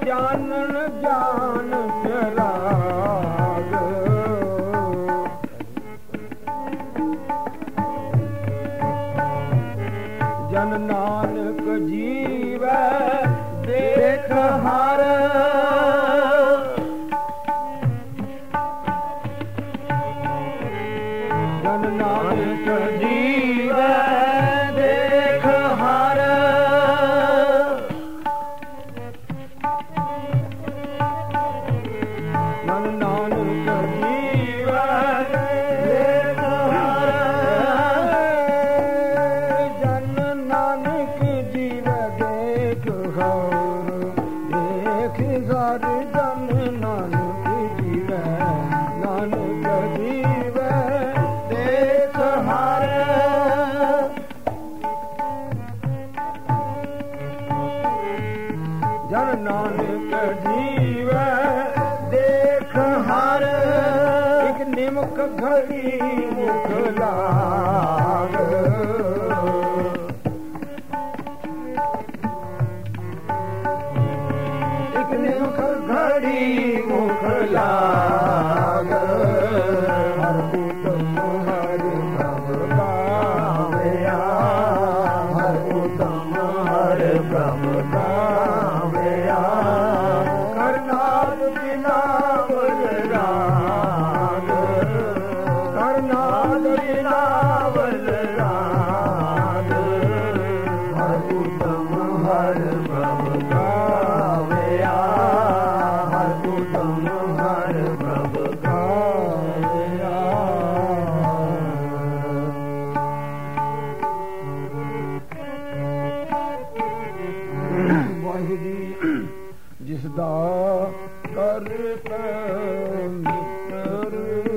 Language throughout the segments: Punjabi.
ਜਾਣਨ ਗਿਆਨ ਚਰਾਗ ਜਨ ਨਾਨਕ ਜੀਵੈ ਦੇਖ ਹਰ ਜਨ ਨਾਨਕ ਜੀਵੈ ਦੇਖ ਹਰ ਜਨ ਨਾਨਕ ਜੀਵੈ ਦੇਖ ਹਰ ਜਨ ਨਾਨਕ ਜੀਵੈ ਦੇਖ ਹਰ ਦੇਖ ਹਰ ਜਨ ਨਾਨਕ ਜੀਵੈ ਨਾਨਕ ਜੀਵੈ ਦੇਖ ਹਰ ਜਨ ਨਾਨਕ ਜੀਵੈ ਦੇਖ ਹਰ ਇਕ ਨਿਮਕ ਘੜੀ ਮੁਖ ਲਾਗ ਇਕ ਨਿਮਕ ਘੜੀ ਮੁਖ ਲਾਗ ਹਰ ਉਤਮ ਹਰ ਪ੍ਰਭ ਗਾਵਿਆ ਹਰ ਉਤਮ ਹਰ ਪ੍ਰਭ ਗਾਵਿਆ ਕਰਨਾਲ ਬਿਲਾਵਲ ਰਾਗ ਕਰਨਾਲ ਬਿਲਾਵਲ ਰਾਗ ਹਰ ਉਤਮ ਹਰ ਪ੍ਰਭ ਗਾਵਿਆ ਹਰ ਉਤਮ ਹਰ ਪ੍ਰਭ ਗਾਵਿਆ ਵਾਹਿਗੁਰੂ ਜਿਸ ਦਾ ਕਰਤ ਮਿੱਤਰ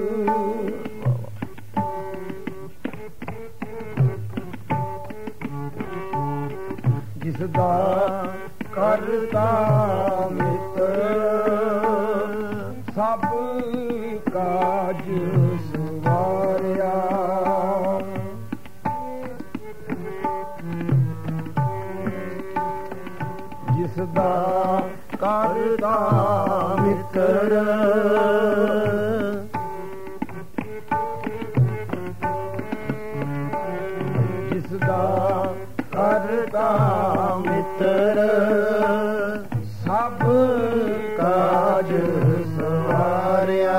ਜਿਸ ਦਾ ਕਰਤਾ ਮਿੱਤਰ ਸਭ ਕਾਜ ਸਵਾਰਿਆ ਜਿਸ ਦਾ ਕਰਤਾ ਮਿੱਤਰ ਜਿਸ ਦਾ ਕਰਤਾ ਮਿੱਤਰ ਸਭ ਕਾਜ ਸਵਾਰਿਆ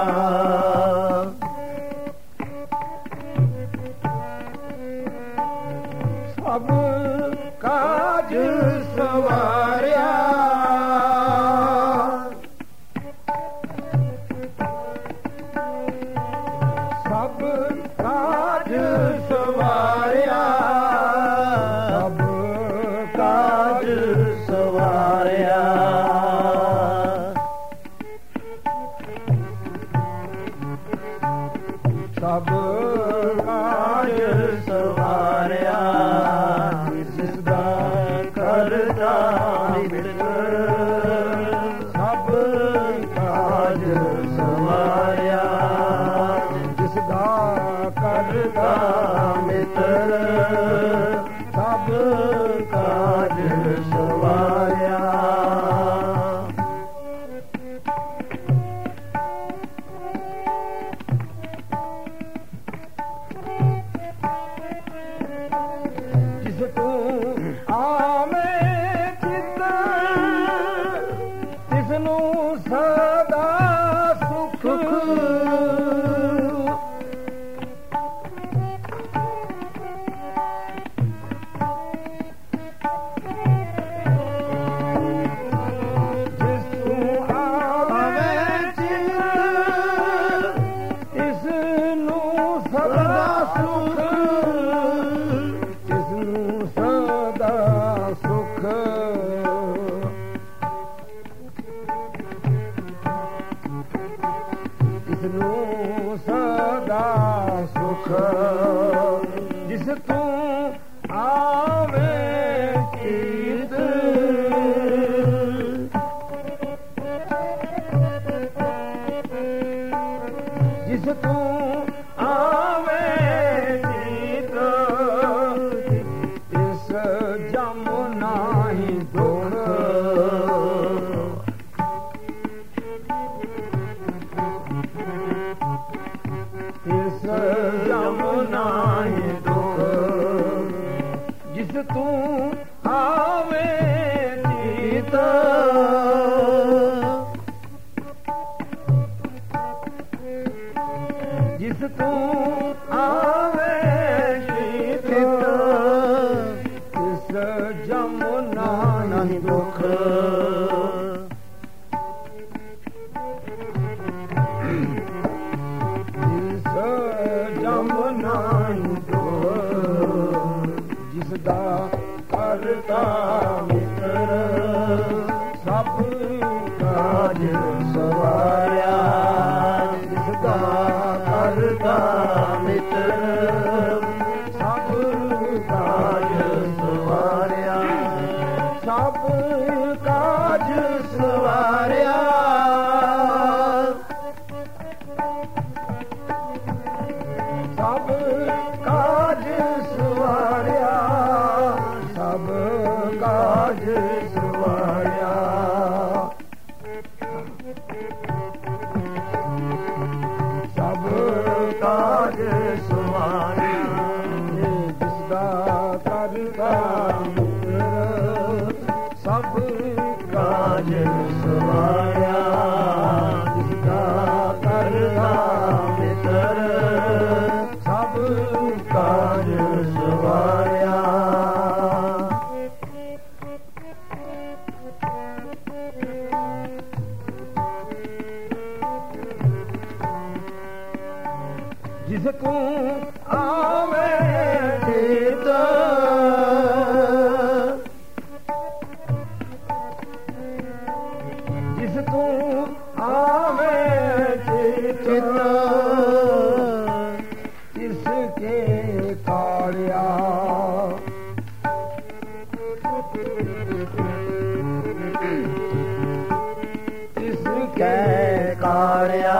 ਸਭ ਕਾਜ ਸਵਾਰਿਆ ਸਭ ਕਾਜ ਸਵਾਰਿਆ ਸਭ ਕਾਜ ਸਵਾਰਿਆ ਸਭ ਕਾਜ ਸਵਾਰਿਆ ਜਿਸ ਦਾ ਕਰਤਾ ਮਿੱਤਰ ਸਭ ਕਾਜ ਸਵਾਰਿਆ ਜਿਸ ਦਾ ਕਰਤਾ ਮਿੱਤਰ ਸਭ ਕਾਜ ਸਵਾਰਿਆ ਜਿਸ ਤੂੰ ਆਵੇਂ ਚਿੱਤ ਤਿਸ ਨੂੰ ਸਦਾ ਸੁਖ ਜਿਸ ਤੂੰ ਆਵੇਂ ਚਿੱਤ ਤਿਸ ਨੂੰ ਸਦਾ ਸੁਖ ਤਿਸ ਨੂੰ ਸਦਾ ਸੁਖ ਤਿਸ ਨੂੰ ਸਦਾ ਸੁਖ ਜਿਸ ਤੂੰ ਆਵੇਂ ਚੀਤ ਜਿਸ ਤੂੰ ਆਵੇਂ ਚੀਤ ਇਸ ਜਮ ਨਾਹੀ ਦੁਖ ਤੂੰ ਆਵੇਂ ਚਿਤ ਜਿਸ ਤੂੰ ਆਵੇਂ ਚਿਤ ਤਿਸ ਜਮ ਨਾਹੀ ਦੁਖ ਜਿਸ ਜਮ ਨਾਹੀ ਦੁਖ ਜਿਸ ਦਾ ਕਰਤਾ ਮਿੱਤਰ ਸਭ ਕਾਜ ਸਵਾਰਿਆ ਜਿਸ ਦਾ ਕਰਤਾ ਮਿੱਤਰ ਸਭ ਕਾਜ ਸਵਾਰਿਆ ਸਭ ਕਾਜ ਸਵਾਰਿਆ ਸਭ ਕਾਜ ਸਵਾਰਿਆ ਸਭ ਕਾਜ ਸਵਾਰਿਆ ਸਭ ਕਾਜ ਸਵਾਰਿਆ ਜਿਸ ਦਾ ਕਰਤਾ ਮਿੱਤਰ ਸਭ ਕਾਜ ਸਵਾਰਿਆ ਜਿਸ ਦਾ ਕਰਤਾ ਮਿੱਤਰ ਸਭ ਕਾਜ ਸਵਾਰਿਆ ਜਿਸ ਤੂੰ ਆਵੇਂ ਚਿਤ ਜਿਸ ਤੂੰ ਆਵੇਂ ਚਿਤ ਤਿਸ ਕੇ ਕਾੜਿਆ ਤਿਸ ਕੇ ਕਾੜਿਆ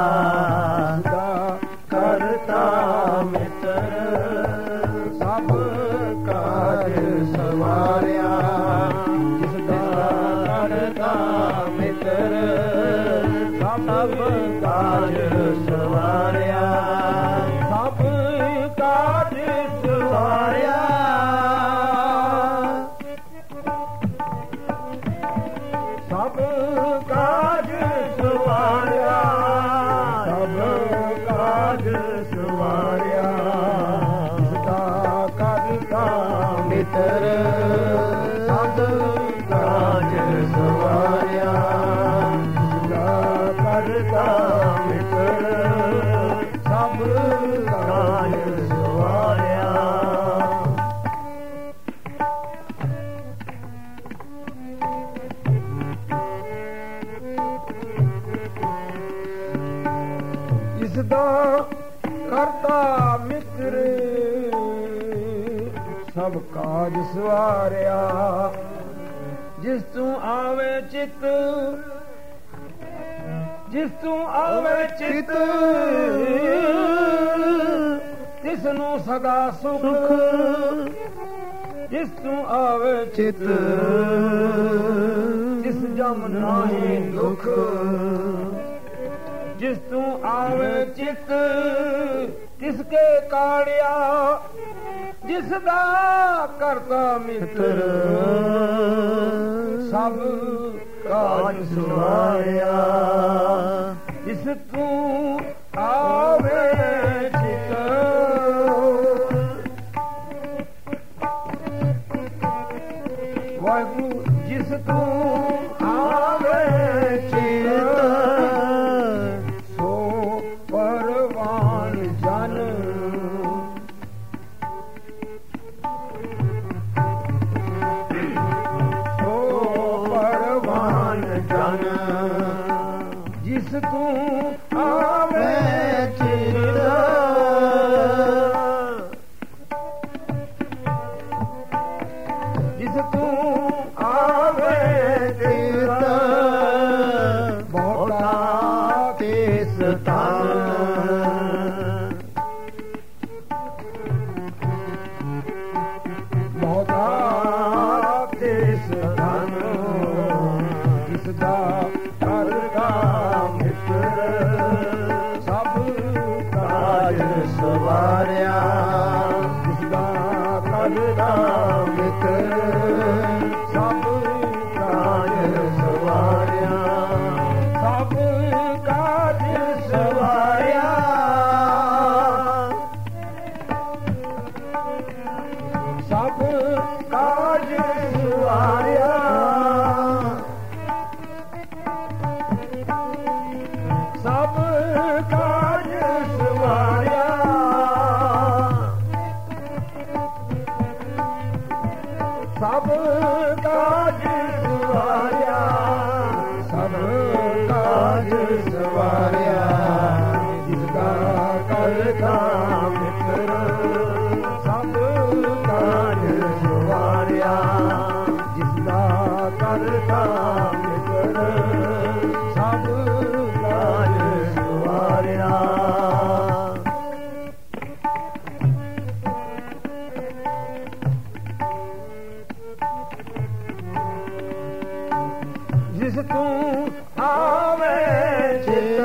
ਕਰਤਾ ਮਿੱਤਰ ਸਭ ਕਾਜ ਸਵਾਰਿਆ ਜਿਸ ਦਾ ਕਰਤਾ ਮਿੱਤਰ ਸਭ ਕਾਜ ਸਵਾਰਿਆ ਸਭ ਕਾਜ ਸਵਾਰਿਆ ਸਭ ਕਾਜ ਸਵਾਰਿਆ ਸਭ ਕਾਜ ਸਵਾਰਿਆ ਜਿਸ ਦਾ ਕਰਤਾ ਮਿੱਤਰ ਸਭ ਕਾਜ ਸਵਾਰਿਆ ਜਿਸ ਦਾ ਕਰਤਾ ਮਿੱਤਰ ਸਭ ਕਾਜ ਸਵਾਰਿਆ ਜਿਸ ਦਾ ਕਰਤਾ ਮਿੱਤਰ ਸਭ ਕਾਜ ਸਵਾਰਿਆ ਜਿਸ ਤੂੰ ਆਵੇ ਚਿਤ ਜਿਸ ਤੂੰ ਆਵੇ ਚਿਤ ਤਿਸ ਨੂੰ ਸਦਾ ਸੁਖ ਜਿਸ ਤੂੰ ਆਵੇ ਚਿਤ ਤਿਸ ਜਮ ਨਾਹੀ ਦੁਖ ਜਿਸ ਤੂੰ ਆਵੇ ਚਿਤ ਤਿਸ ਕੇ ਕਾੜਿਆ ਜਿਸ ਦਾ ਕਰਤਾ ਮਿੱਤਰ ਸਭ ਕਾਜ ਸਵਾਰਿਆ ਜਿਸ ਤੂੰ ਆਵੇ ਚਿਤ ਵਾਹਿਗੁਰੂ ਜਿਸ ਤੂੰ ਆਵੇ ਚਿਤ ਸੋ ਪਰਵਾਨ ਜਨ ਜਿਸ ਤੂੰ ਆਵੇ ਚਿਤ ਜਿਸ ਤੂੰ ਆਵੇ ਚਿਤ ਬਹੁਤਾ ਤਿਸ ਤਨ ਬਹੁਤਾ ਤਿਸ ਤਨ ਜਿਸ ਦਾ ਕਰਤਾ ਮਿੱਤਰ ਸਭ ਕਾਜ ਸਵਾਰਿਆ ਜਿਸ ਦਾ ਕਰਤਾ ਮਿੱਤਰ ਸਭ ਕਾਜ ਸਵਾਰਿਆ ਸਭ ਕਾਜ ਸਵਾਰਿਆ ਸਭ ਕਾਜ ਸਵਾਰਿਆ ਸਭ ਕਾਜ ਸਵਾਰਿਆ ਸਭ ਕਾਜ ਸਵਾਰਿਆ ਸਭ ਕਾਜ ਸਵਾਰਿਆ ਜਿਸ ਦਾ ਕਰਤਾ ਮਿੱਤਰ ਸਭ ਕਾਜ ਸਵਾਰਿਆ ਜਿਸ ਦਾ ਕਰਤਾ ਮਿੱਤਰ ਸਭ ਕਾਜ ਸਵਾਰਿਆ ਜਿਸ ਤੂੰ ਆਵੇ ਚਿਤ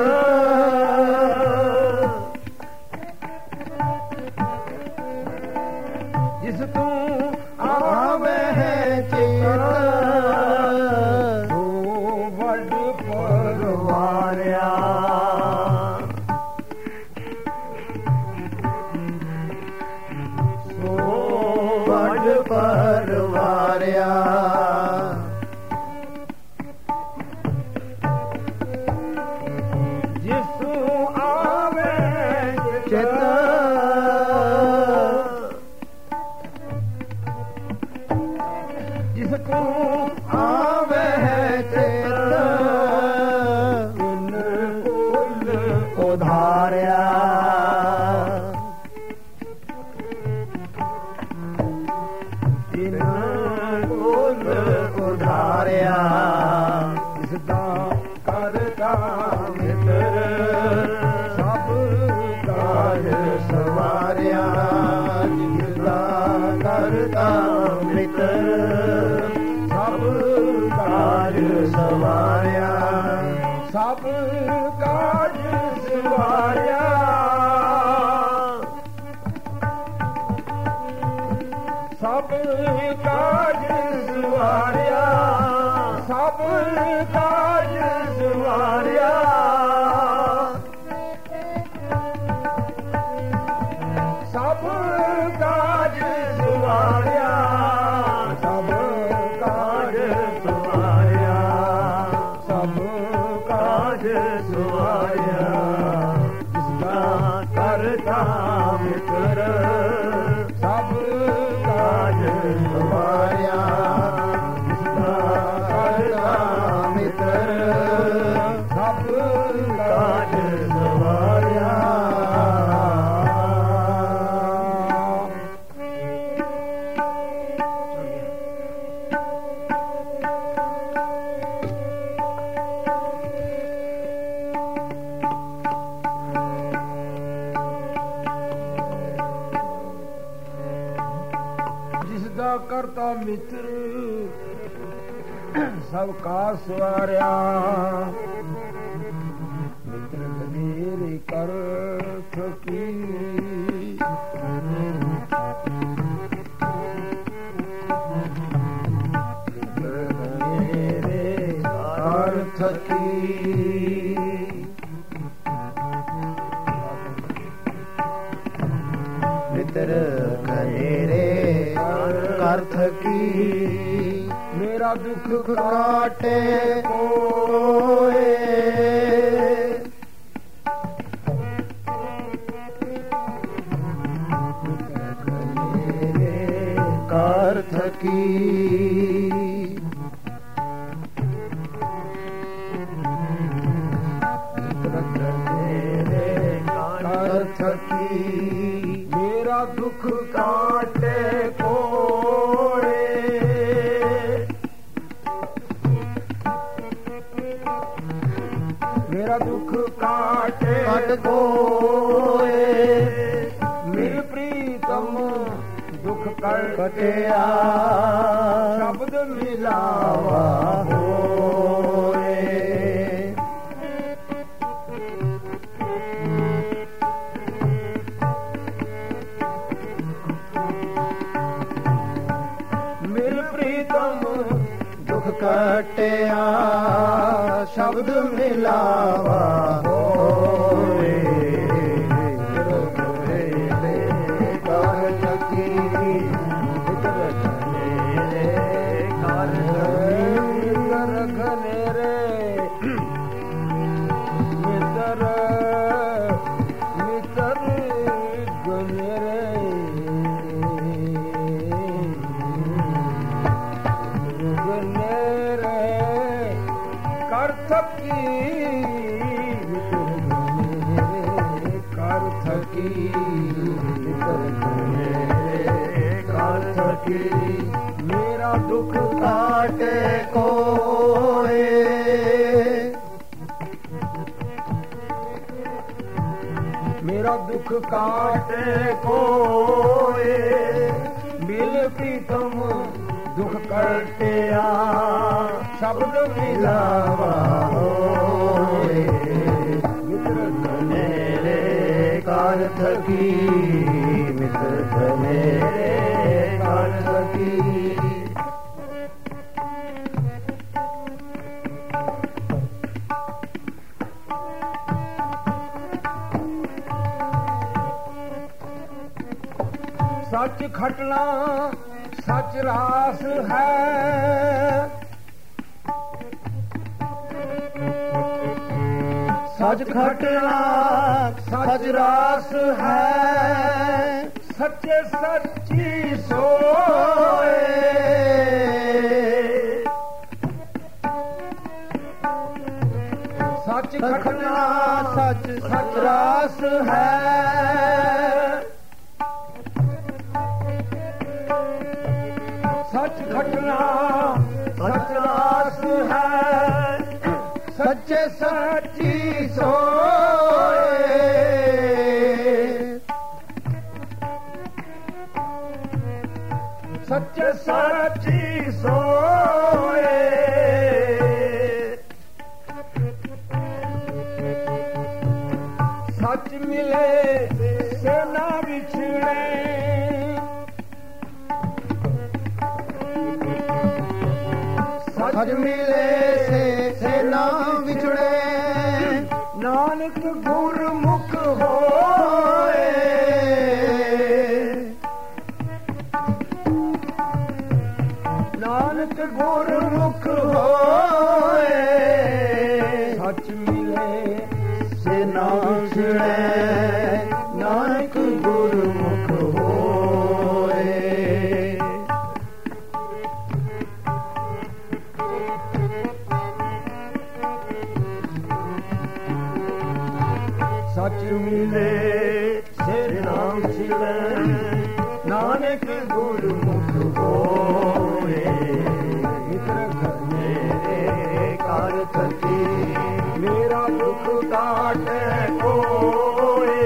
ਜਿਸ ਤੂੰ ਆਵੇ ਚਿਤ ਤੂੰ ਵੱਡ ਪਰਵਾਰਿਆ ਸੋ ਵੱਡ ਪਰਵਾਰਿਆ ਜਿਸ ਤੂੰ ਆਵੇ ਚਿਤ ਤਿਨ ਕੁਲ ਉਧਾਰਿਆ ਤਿਨ ਕੁਲ ਉਧਾਰਿਆ ਜਿਸ ਦਾ ਕਰਤਾ ਮਿੱਤਰ ਸਭ ਕਾਜ ਸਵਾਰਿਆ ਜਿਸ ਦਾ ਕਰਤਾ ਮਿੱਤਰ ਸਭ ਕਾਜ ਸਵਾਰਿਆ ਸਭ ਕਾਜ ਸਵਾਰਿਆ ਸਭ ਕਾਜ ਸਵਾਰਿਆ ਸਭ ਕਾਜ ਸਵਾਰਿਆ ਸਭ ਕਾਜ ਸਵਾਰਿਆ ਸਭ ਕਾਜ ਸਵਾਰਿਆ ਸਭ ਕਾਜ ਸਵਾਰਿਆ ਜਿਸ ਦਾ ਕਰਤਾ ਮਿੱਤਰ ਸਭ ਕਾਜ ਸਵਾਰਿਆ ਜਿਸ ਦਾ ਕਰਤਾ ਮਿੱਤਰ ਸਭ ਕਾਜ ਸਵਾਰਿਆ ਜਿਸਦਾ ਕਰਤਾ ਮਿੱਤਰ ਸਭ ਕਾਜ ਸਵਾਰਿਆ ਮਿੱਤਰ ਮੇਰੇ ਕਰ ਥਕੀ ਮੇਰੇ ਕਰ ਥਕੀ ਮਿੱਤਰ ਮੇਰੇ ਕਰ ਥਕੀ ਮੇਰਾ ਦੁੱਖ ਕਾਟੇ ਕੋਏ ਕਰ ਥਕੀ ਕਰ ਥਕੀ ਮੇਰਾ ਦੁੱਖ ਕਾਟੇ ਕੋਏ ਮੇਰਾ ਦੁੱਖ ਕਾਟੇ ਕੋਏ ਮੇਰੇ ਪ੍ਰੀਤਮ ਦੁੱਖ ਕਟਿਆ ਸ਼ਬਦ ਮਿਲਾਵਾ ਹੋਏ ਮੇਰੇ ਪ੍ਰੀਤਮ ਦੁਖ ਕਟਿਆ ਸ਼ਬਦ ਮਿਲਾਵਾ ਹੋਏ मेरा दुख काटे कोए मेरा दुख काटे कोए मिल प्रीतम दुख कटिया शब्द मिलावा होए मित्र मेरे कार थकी मित्र मेरे कार थकी सच खटना सच रास है सच खटना सच रास है सच्चे सच्ची सोए सच खटना सच सच रास है सच घटना सच रास है सच्चे सच्ची सोए सच्चे सच्ची सोए सच मिले से ना बिछड़े सच मिले से ना बिछड़े नानक गुरमुख होए नानक गुरमुख होए सच मिले से ना बिछड़े नानक गुरमुख होए सच मिले से नाम छिड़े नानक गुरमुख होए मित्र मेरे कार थकी मेरा दुख काटे कोए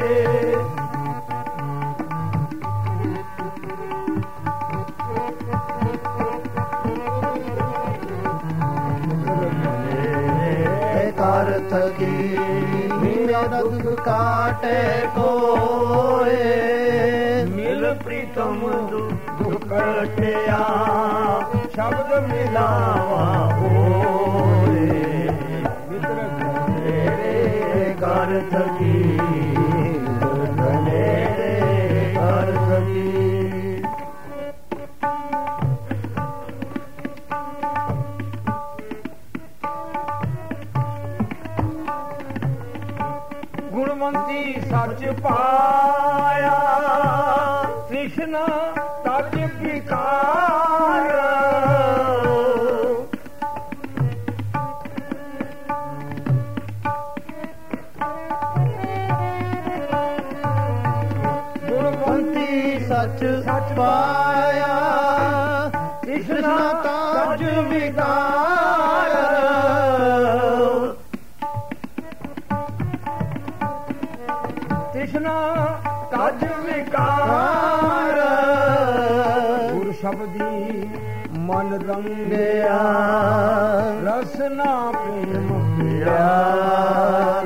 कार थकी मेरा दुख काटे कोए मिल प्रीतम दुख कटिया शब्द मिलावा होए मित्र मेरे कार थकी मेरे कार थकी गुणवंती सच पाया कृष्ण तज विकार गुणवंती सच सच पाया कृष्ण तज विकार कृष्ण तज विकार गुर शब्दी मन रंगया रसना प्रेम प्यार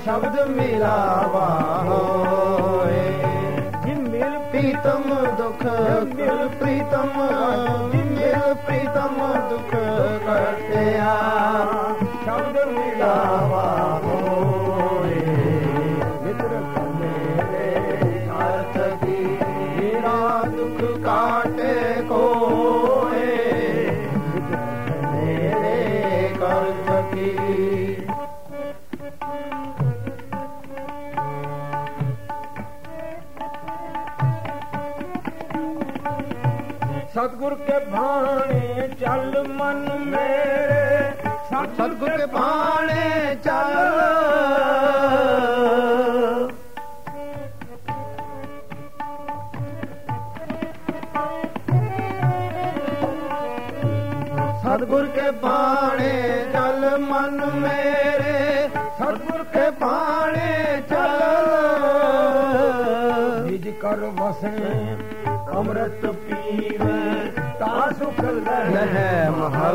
शब्द मिलावा होए। मिल प्रीतम दुख मिल प्रीतम मिल प्रीतम दुख कटिया शब्द मिलावा होए। मित्र मेरे अर्थ की मेरा दुख काटे कोए। मेरे कर्म की सतगुरु के भाने चल मन मेरे, सतगुरु के भाने चल। सतगुरु के भाने चल मन मेरे, सतगुरु के भाने चल। निज कर बसे अमृत पीवे ता सुख लहे महल।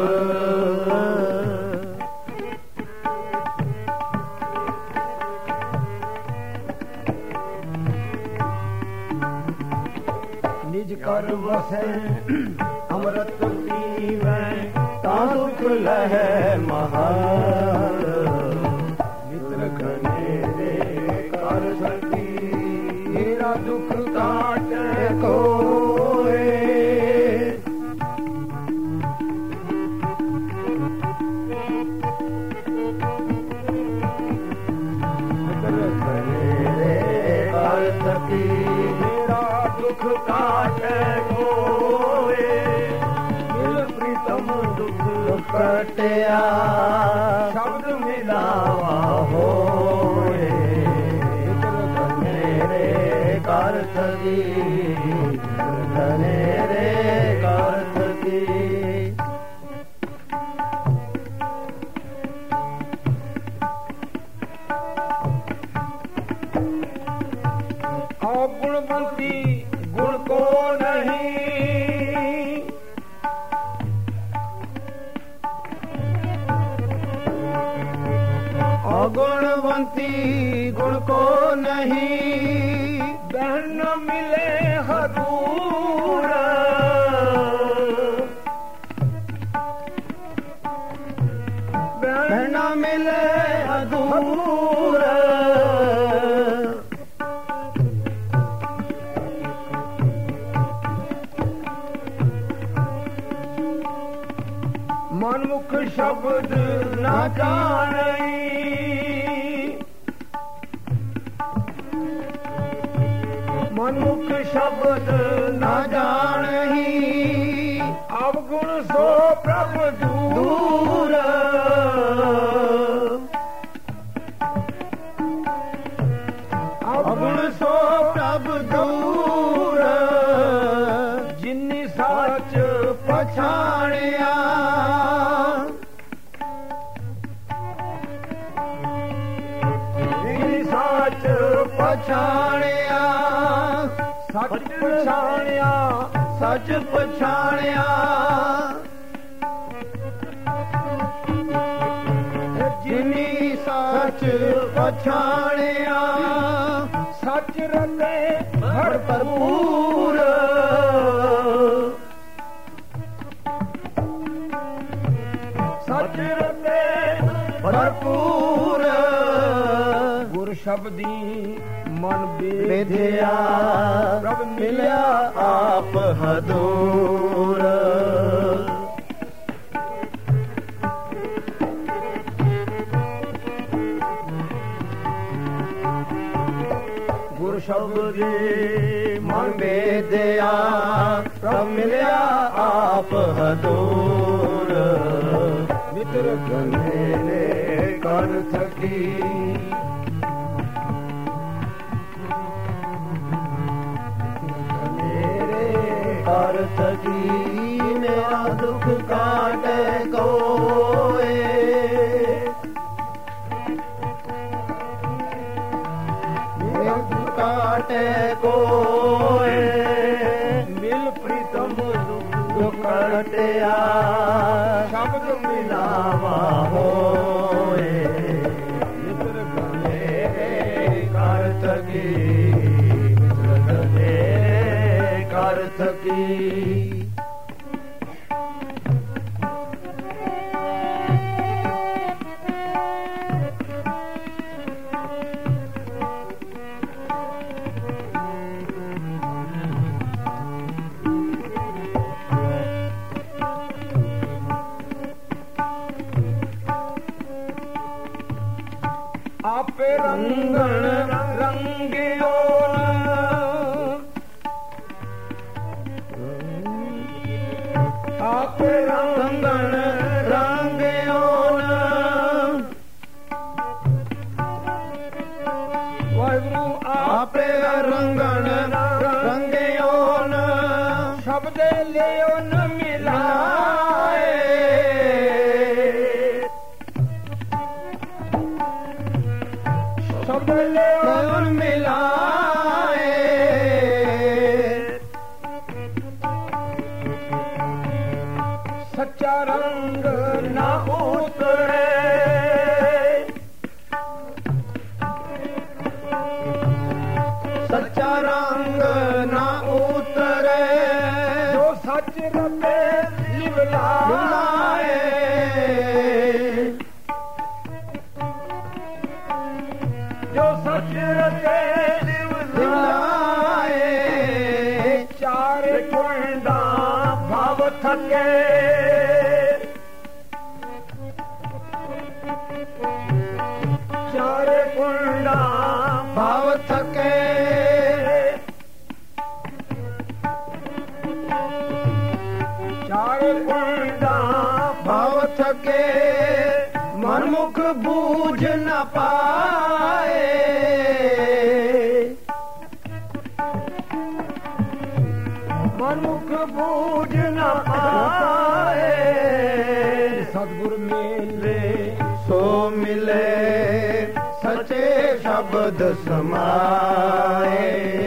निज कर बसे अमृत पीवे ता सुख लहे महल। मित्र घनेरे कर सकी मेरा दुख काटे कोए। मित्र घनेरे कर सकी मेरा दुख काटे कोए। मिल प्रीतम दुख कटिया शब्द मिलावा होए। मित्र घनेरे कर सकी घनेरे कर सकी। गुणवंती गुण को नहीं, अगुणवंती गुण को नहीं। बहन न मिले हदूर, बहन न मिले हदूर। मनमुख शब्द न जाने, मनमुख शब्द न जानही अवगुण सो प्रभु दूर। अवगुण सो प्रभु दूर। जिन्नी साच पछाणिया जिन्नी साच पछाणिया सच पछाणिया सच पछाणिया। जिनी सच पछाणिया सच रते भरपूर। सच रते भरपूर। गुर शब्दी मन विद्या प्रभ मिल्या आप हदूर। गुर शब्दी मन विद्या प्रभ मिल्या आप हदूर। मित्र घनेरे कर सकी कर सकी मेरा दुख काटे कोए। मेरा दुख काटे कोए। मिल प्रीतम दुख कटिया शब्द मिलावा होए। मित्र घनेरे थकी। आप रंगण रंगियो आप रंगण रंगियो वाहिगुरु आप रंगण रंगियो शब्द लियो न मिलाए शब्द लियो न मिलाए सच्चा रंग ना उतरे सच्चा रंग ना उतरे जो सच रते लिवलाए जो सच रते लिवलाए चार कुंडा भाव थके चार कुंडा भाव थके चार कुंडा भाव थके मनमुख बूझ न पाए मनमुख बूझ न पाए सद्गुरु मिले सो मिले सचे शब्द समाए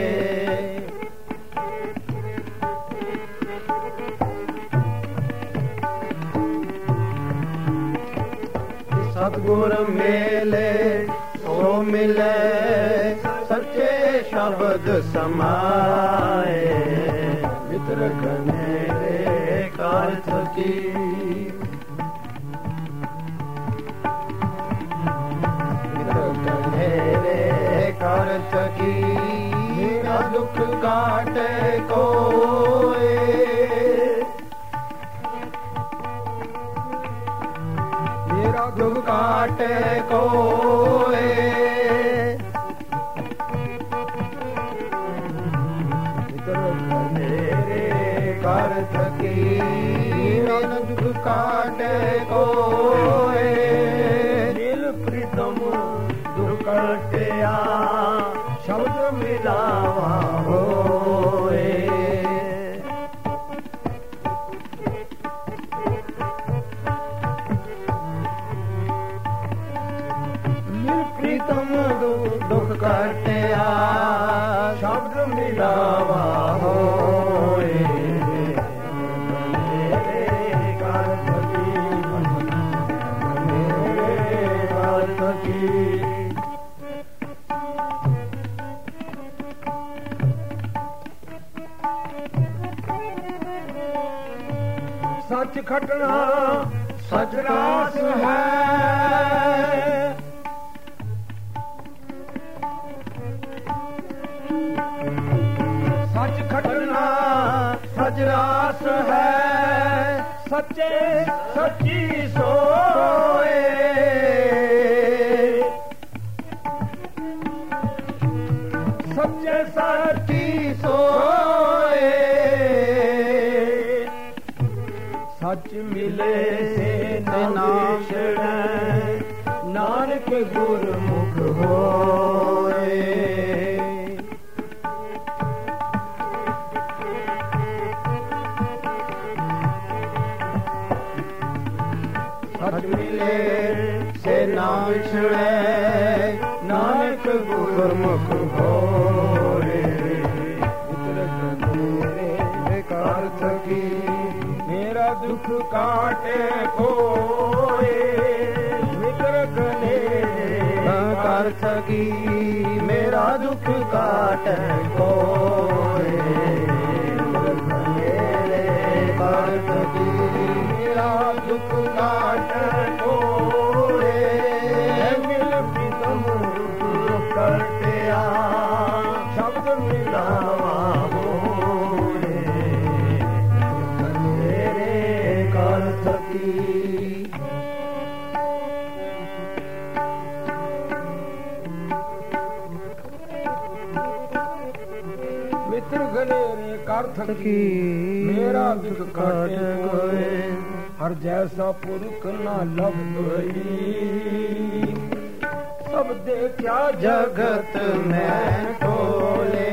सद्गुरु मिले सो मिले सच्चे शब्द समाए मित्र कनेरे कार्थ की मित्र कनेरे कार्थ की मेरा दुख काटे कोई मेरा दुख काटे कोई मेरे कर थकी मेरा दुख काटे कोई दिल प्रीतम दुख कटिया शब्द मिलावा होए प्रीतम दुख कटिया शब्द मिलावा होए मेरे कर थकी सच खटना सच रास है सच खटना सच रास है सच्चे सच्ची सोए सच्चे सच्ची सोए सच मिले से नाशण नानक गुरमुख होए सच मिले से नाशण नानक गुरमुख होए कर थकी मेरा दुख काटे कोई मित्र गले कर थकी मेरा दुख काटे कोई ਕਰਤ ਕੀ ਮੇਰਾ ਦੁੱਖ ਕਾਟ ਕੋਰੇ ਮਿਲ ਪ੍ਰੀਤਮ ਰੂਪ ਕਟਿਆ ਸ਼ਬਦ ਮਿਲਾਵਾ ਹੋਰੇ ਮੇਰੇ ਕਰਤ ਕੀ ਮਿੱਤਰ ਘਨੇਰੇ ਕਰਥ ਕੀ ਮੇਰਾ ਦੁੱਖ ਕਾਟ ਕੋਏ ਹਰ ਜੈਸਾ ਪੁਰਖ ਨਾ ਲਭਈ ਸਭ ਦੇਖਿਆ ਜਗਤ ਮੈਂ ਟੋਲੇ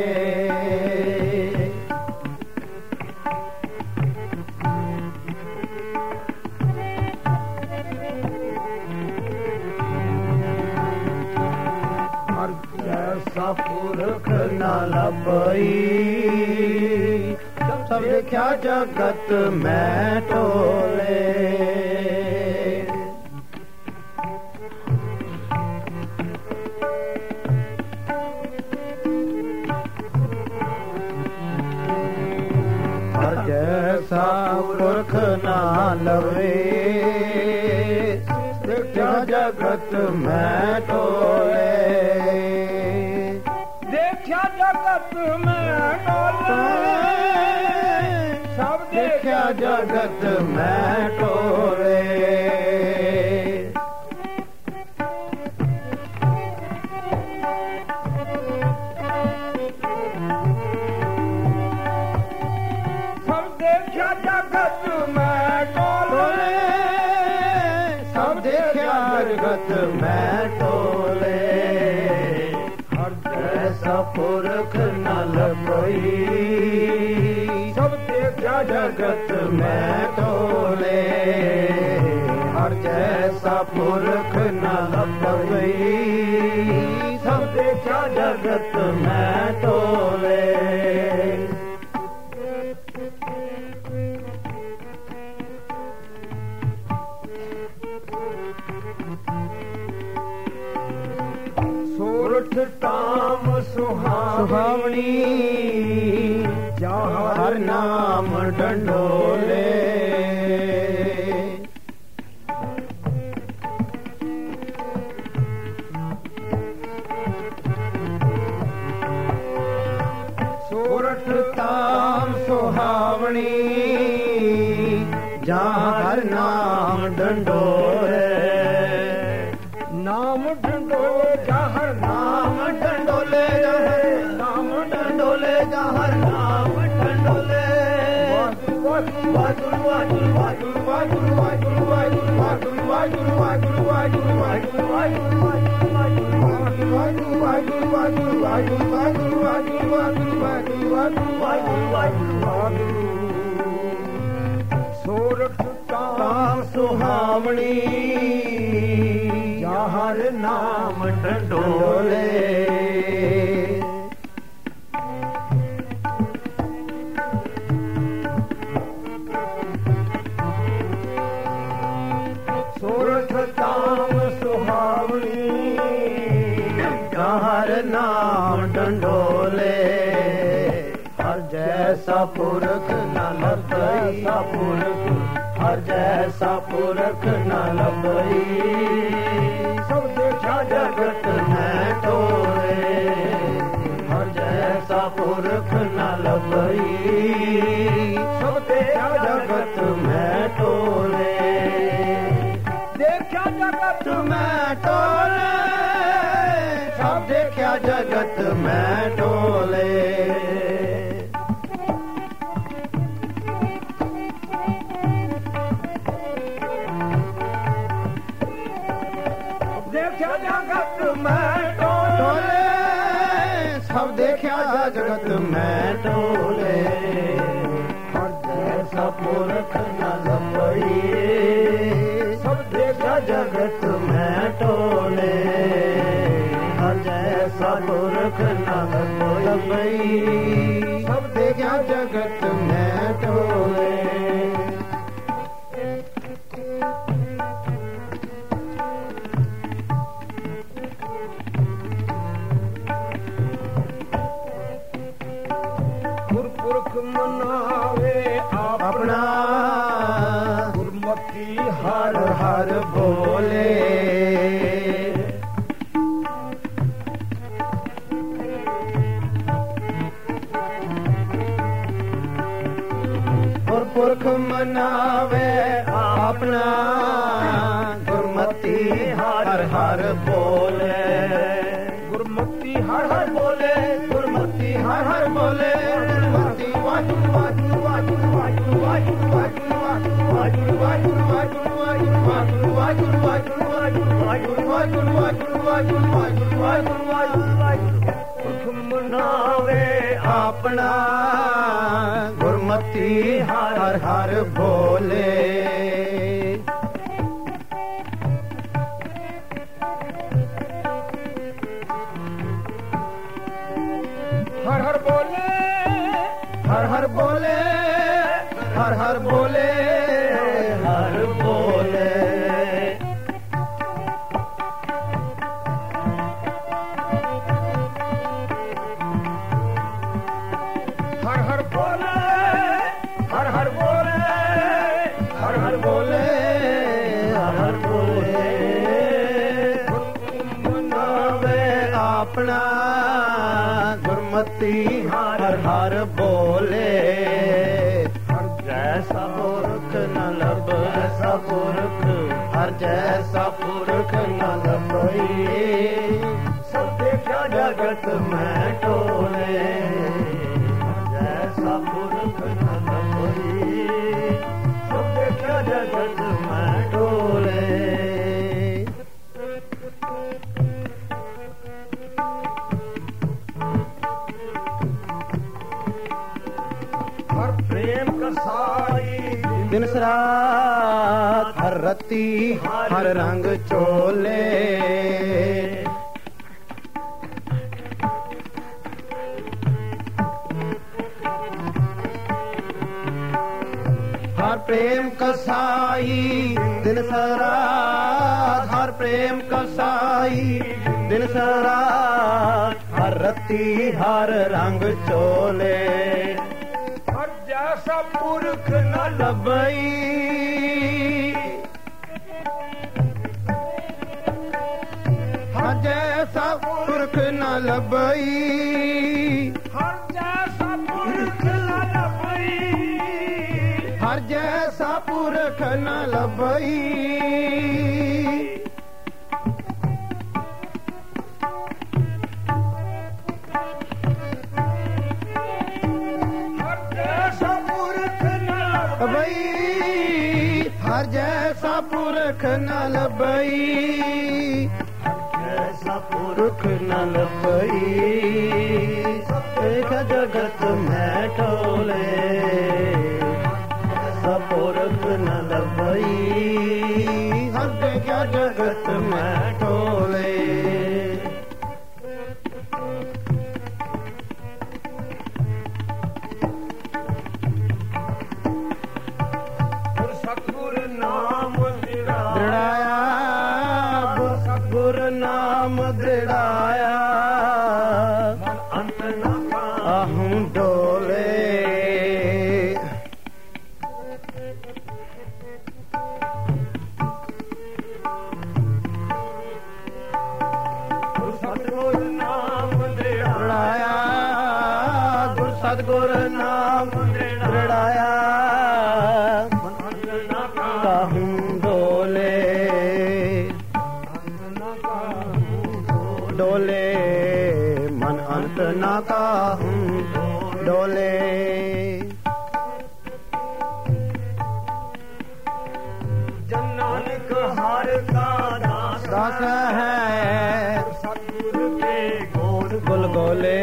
ਹਰ ਜੈਸਾ ਪੁਰਖ ਨਾ ਲੱਭਈ ਸਭ ਦੇਖਿਆ ਜਗਤ ਮੈਂ ਟੋਲੇ ਹਰ ਜੈਸਾ ਪੁਰਖ ਨਾ ਲਵੇ ਦੇਖਿਆ ਜਗਤ ਮੈਂ ਟੋਲੇ ਦੇਖਿਆ ਜਗਤ ਮੈਂ ਟੋਲੇ ਸਭ ਦੇਖਿਆ ਜਗਤ ਮੈਂ ਟੋਲੇ ਸਭ ਦੇਖਿਆ ਜਗਤ ਮੈਂ ਟੋਲੇ ਸਭ ਦੇਖਿਆ ਜਗਤ ਮੈਂ ਟੋਲੇ ਹਰ ਜੈਸਾ ਪੁਰਖ ਨਾ ਲੱਭਈ ਸਭ ਦੇਖਿਆ ਜਗਤ ਮੈਂ ਟੋਲੇ ਹਰ ਜੈਸਾ ਪੁਰਖ ਨਾ ਲੱਭਈ ਸਭ ਦੇਖਿਆ ਜਗਤ ਮੈਂ ਟੋਲੇ ਸੋਰਠ ਤਾਮ ਸੁਹਾਵਣੀ ਹਰ ਨਾਮ ਡੰਡੋਲੇ ਸੋਰਠ ਤਾਮ ਸੁਹਾਵਣੀ ਜਾਂ ਹਰ ਨਾਮ ਡੰਡੋਲੇ ਨਾਮ ਢੰਡੋਲੇ ਜਹਰ ਨਾਮ ਡੰਡੋਲੇ ਨਾਮ ਡੰਡੋਲੇ ਜਹਰ ਨਾਮ ਡੰਡੋਲੇ ਵਾਹਿਗੁਰੂ ਵਾਹਿਗੁਰੂ ਵਾਹਿਗੁਰੂ ਵਾਹਿਗੁਰੂ ਵਾਹਿਗੁਰੂ ਵਾਹਿਗੁਰੂ ਵਾਹਿਗੁਰੂ ਵਾਹਿਗੁਰੂ ਵਾਹਿਗੁਰੂ ਵਾਹਿਗੁਰੂ ਸੋਰਠ ਤਾਮ ਸੁਹਾਵਣੀ ਜਹਰ ਨਾਮ ਡੰਡੋਲੇ ਸੋਰਠ ਤਾਮ ਸੁਹਾਵਣੀ ਹਰ ਨਾਮ ਡੰਡੋਲੇ ਹਰ ਜੈਸਾ ਪੁਰਖ ਨਾ ਲੱਭਈ ਪੁਰਖ ਹਰ ਜੈਸਾ ਪੁਰਖ ਨਾ ਲੱਭਈ ਸਭ ਦੇਖਿਆ ਜਗਤ ਮੈਂ ਟੋਲੇ ਹਰ ਜੈਸਾ ਪੁਰਖ ਨਾ ਲੱਭਈ ਸਭ ਦੇਖਿਆ ਜਗਤ ਮੈਂ ਟੋਲੇ ਦੇਖਿਆ ਜਗਤ ਮੈਂ ਟੋਲੇ ਸਭ ਦੇਖਿਆ ਜਗਤ ਮੈਂ ਟੋਲੇ ਦੇਖਿਆ ਜਗਤ ਮੈਂ ਟੋਲੇ ਸਭ ਦੇਖਿਆ ਜਗਤ ਮੈਂ ਟੋਲੇ ਹਰ ਜੈਸਾ ਪੁਰਖ ਨਾ ਲੱਭਈ ਸਭ ਦੇਖਿਆ ਜਗਤ ਮੈਂ ਟੋਲੇ ਹਰ ਜੈਸਾ ਪੁਰਖ ਨਾ ਲੱਭਈ ਸਭ ਦੇਖਿਆ ਜਗਤ ਮੈਂ ਟੋਲੇ ਗੁਰਪੁਰਖ ਮਨਾਵੇ ਆਪਣਾ ਮਨਾਵੇ ਆਪਣਾ ਗੁਰਮਤੀ ਹਰ ਹਰ ਬੋਲੇ ਗੁਰਮਤੀ ਹਰ ਹਰ ਬੋਲੇ ਗੁਰਮਤੀ ਹਰ ਹਰ ਬੋਲੇ ਗੁਰਮਤੀ ਵਾਹਿਗੁਰੂ ਵਾਹਿਗੁਰੂ ਵਾਹਿਗੁਰੂ ਵਾਹਿਗੁਰੂ ਵਾਹਿਗੁਰੂ ਵਾਹਿਗੁਰੂ ਵਾਹਿਗੁਰੂ ਵਾਹਿਗੁਰੂ ਵਾਹਿਗੁਰੂ ਵਾਹਿਗੁਰੂ ਵਾਹਿਗੁਰੂ ਵਾਹਿਗੁਰੂ ਵਾਹਿਗੁਰੂ ਵਾਹਿਗੁਰੂ ਵਾਹਿਗੁਰੂ ਵਾਹਿਗੁਰੂ ਹੁਕਮ ਮਨਾਵੇ ਆਪਣਾ ਗੁਰਮਤੀ ਹਰ ਹਰ ਬੋਲੇ ਹਰ ਹਰ ਬੋਲੇ ਹਰ ਹਰ ਬੋਲੇ ਹਰ ਹਰ ਬੋਲੇ ਹਰ ਬੋਲੇ ਹਰ ਹਰ ਬੋਲੇ ਹਰ ਹਰ ਬੋਲੇ ਹਰ ਹਰ ਬੋਲੇ ਹਰ ਹਰ ਬੋਲੇ ਮਨਾਵੇ ਆਪਣਾ ਗੁਰਮਤੀ ਹਰ ਹਰ ਬੋਲੇ ਹਰ ਜੈਸਾ ਪੁਰਖ ਨ ਲੱਭ ਐਸਾ ਪੁਰਖ ਹਰ ਜੈਸਾ ਪੁਰਖ ਨ ਲੱਭਈ ਸਭ ਦੇਖਿਆ ਜਗਤ ਮੈਂ ਟੋਲੇ ਜੈਸਾ ਪੁਰਖ ਨ ਲੱਭਈ ਸਭ ਦੇਖਿਆ ਜਗਤ ਮੈਂ ਟੋਲੇ ਹਰ ਪ੍ਰੇਮ ਕਸਾਈ ਦਿਨ ਰਾਤ ਹਰ ਰਤੀ ਹਰ ਰੰਗ ਚੋਲੇ ਹਰ ਪ੍ਰੇਮ ਕਸਾਈ ਦਿਨ ਰਾਤ ਹਰ ਪ੍ਰੇਮ ਕਸਾਈ ਦਿਨ ਰਾਤ ਹਰ ਰਤੀ ਹਰ ਰੰਗ ਚੋਲੇ ਹਰ ਜੈਸਾ ਪੁਰਖ ਨ ਲੱਭਈ ਹਰ ਜੈਸਾ ਪੁਰਖ ਨ ਲੱਭਈ ਹਰ ਜੈਸਾ ਪੁਰਖ ਨ ਲੱਭਈ ਹਰ ਜੈਸਾ ਪੁਰਖ ਨ ਲੱਭਈ ਹਰ ਜੈਸਾ ਪੁਰਖ ਨ ਲੱਭਈ ਜੈਸਾ ਪੁਰਖ ਨ ਲੱਭਈ ਇੱਕ ਜਗਤ ਮੈਂ ਟੋਲੇ ਸਭ ਪੁਰਖ ਨ ਲੱਭਈ ਹਰ ਜਗਤ ਮੈਂ ਟੋਲੇ ਨਾਮ ਦ੍ਰਿੜਾਇਆ ਮਨ ਅੰਤ ਨਾ ਕਾਹੂ ਡੋਲੇ ਸਤਿਗੁਰ ਨਾਮ ਦ੍ਰਿੜਾਇਆ ਗੁਰ ਸਤਿਗੁਰ ਨਾਮ ਦ੍ਰਿੜਾਇਆ ਮਨ ਅੰਤ ਨਾ ਕਾਹੂ ਡੋਲੇ ਡੋਲੇ ਮਨ ਅੰਤ ਨਾ ਕਾਹੂ ਡੋਲੇ ਜਨ ਨਾਨਕ ਹਰ ਕਾ ਦਾਸ ਹੈ ਸਤਿਗੁਰ ਕੇ ਗੋਲ ਗੁਲ ਗੋਲੇ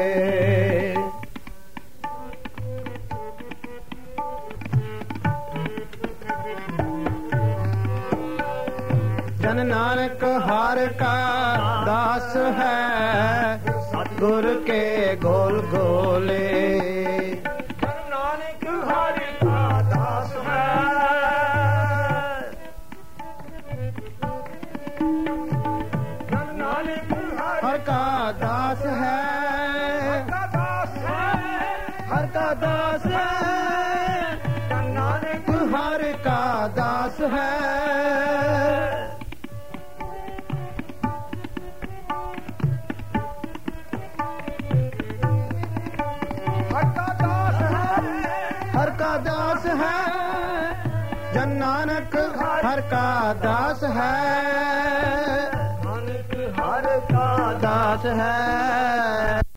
ਜਨ ਨਾਨਕ ਹਰ ਕਾ ਦਾਸ ਹੈ ਸਤਿਗੁਰ ਕੇ ਗੋਲ ਗੋਲੇ ਜਨ ਨਾਨਕ ਹਰ ਕਾ ਦਾਸ ਹੈ ਜਨ ਨਾਨਕ ਹਰ ਕਾ ਦਾਸ ਹੈ ਹਰ ਕਾ ਦਾਸ ਹੈ ਜਨ ਨਾਨਕ ਹਰ ਕਾ ਦਾਸ ਹੈ ਹਰ ਕਾ ਦਾਸ ਹੈ ਜਨ ਨਾਨਕ ਹਰ ਕਾ ਦਾਸ ਹੈ, ਨਾਨਕ ਹਰ ਕਾ ਦਾਸ ਹੈ।